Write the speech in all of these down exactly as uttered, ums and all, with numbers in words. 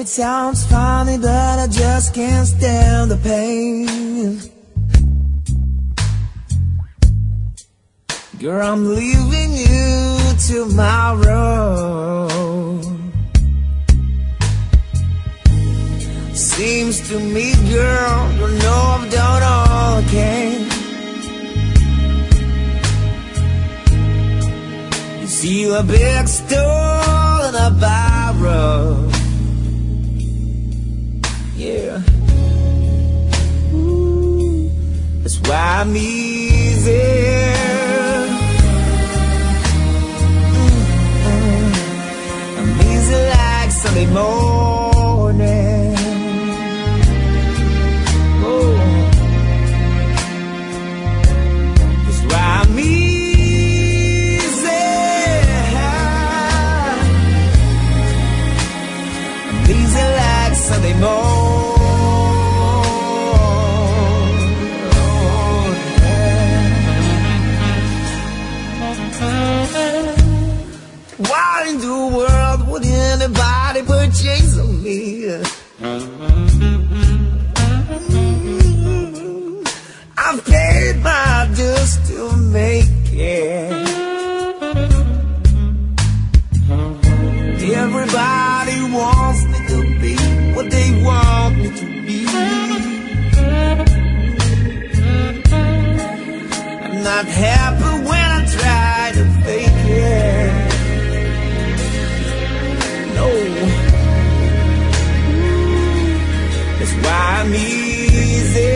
it sounds funny, but I just can't stand the pain. Girl, I'm leaving you tomorrow. Seems to me, girl, you know I've done all I can. You see a big store in a barrel. Yeah. Ooh, that's why I'm easy. Mm-hmm. I'm easy like Sunday morning. Oh, that's why I'm easy. I'm easy like Sunday morning. Why in the world would anybody purchase me? I've paid my dues to make it. Everybody wants me to be what they want me to be. I'm not happy when I try to fake it. No, that's why I'm easy.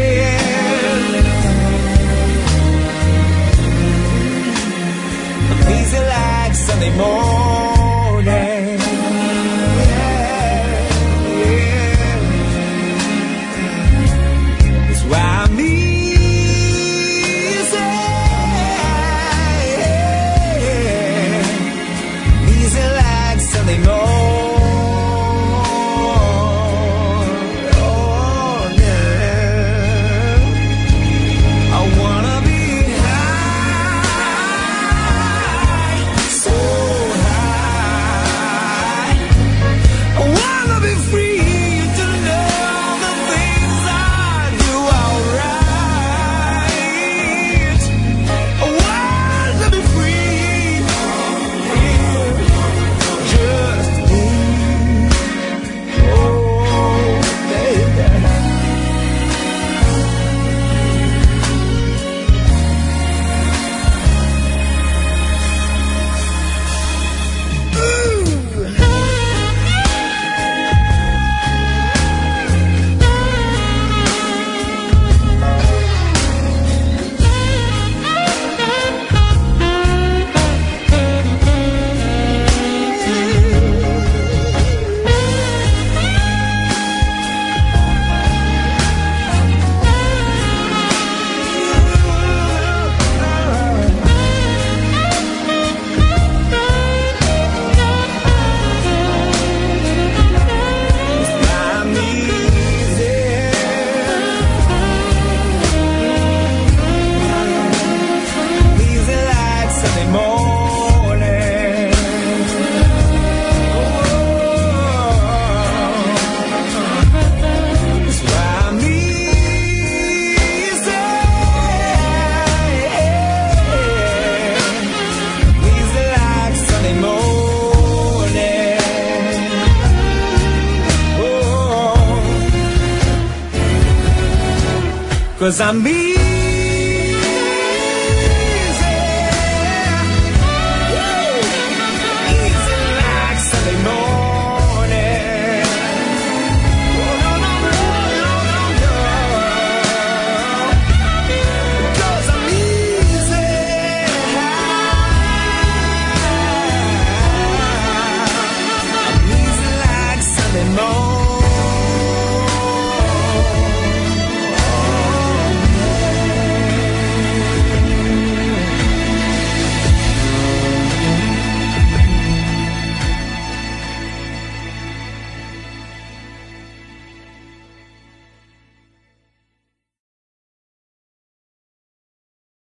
I'm easy like Sunday morning. Yeah, yeah. That's why I'm easy. Easy like Sunday morning. Cause I'm me.